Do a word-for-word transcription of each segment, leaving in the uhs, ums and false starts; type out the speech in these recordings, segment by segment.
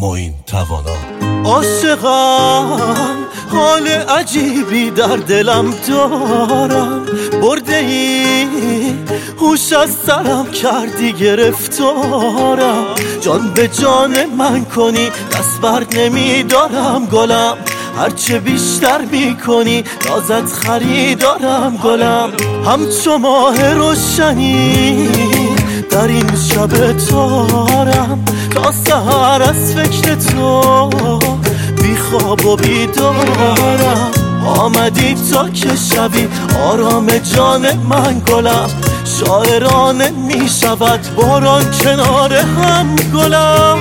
معین توانا. عاشقم حال عجیبی در دلم دارم، برده ای هوش از سرم کردی گرفتارم. جان به جان من کنی دست بر نمیدارم گلم، هرچه بیشتر میکنی نازت خریدارم گلم. همچو ماه روشنی در این شب تارم، تا سحر از فکر تو بی خواب و بیدارم. آمدی تا که شبی آرام جان من گلم، شاعرانه می شود باران کنار هم گلم.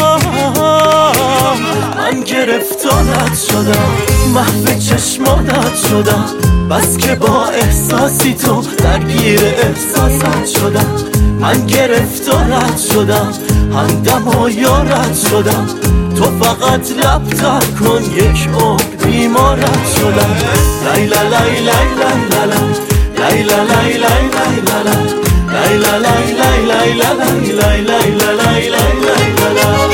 من گرفتارت شدم، محو چشمانت شدم، بس که با احساسی تو درگیر احساست شدم. من گرفتارت شدم، همدم و یارت شدم، تو فقط لب تر کن یک عمر بیمارت شدم. لیلا لیلا لیلا لیلا لیلا لیلا لیلا لیلا لیلا لیلا لیلا.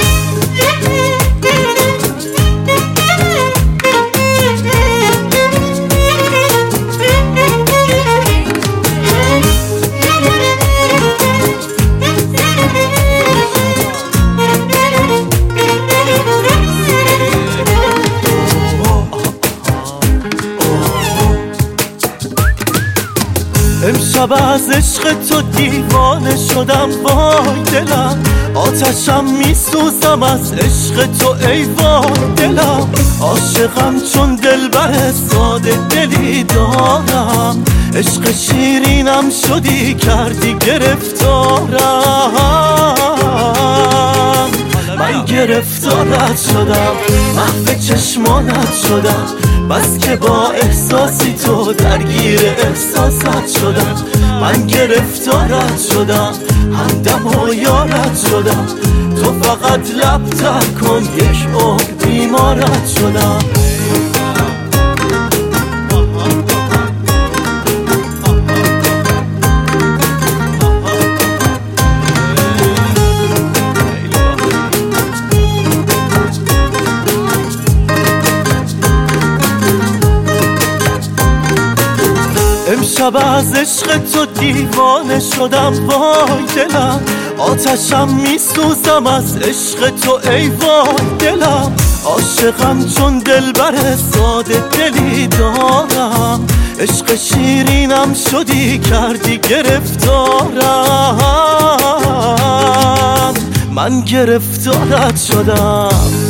امشب از عشق تو دیوانه شدم وای دلم، آتشم میسوزم از عشق تو ای وای دلم. عاشقم چون دلبر ساده دلی دارم، عشق شیرینم شدی کردی گرفتارم. من گرفتارت شدم، محو چشمانت شدم، بس که با احساسی تو درگیر احساست شدم. من گرفتارت شدم، همدم و یارت شدم، تو فقط لب تر کن یک عمر بیمارت شدم. امشب از عشق تو دیوانه شدم وای دلم، آتشم میسوزم از عشق تو ای وای دلم. عاشقم چون دلبر ساده دلی دارم، عشق شیرینم شدی کردی گرفتارم. من گرفتارت شدم،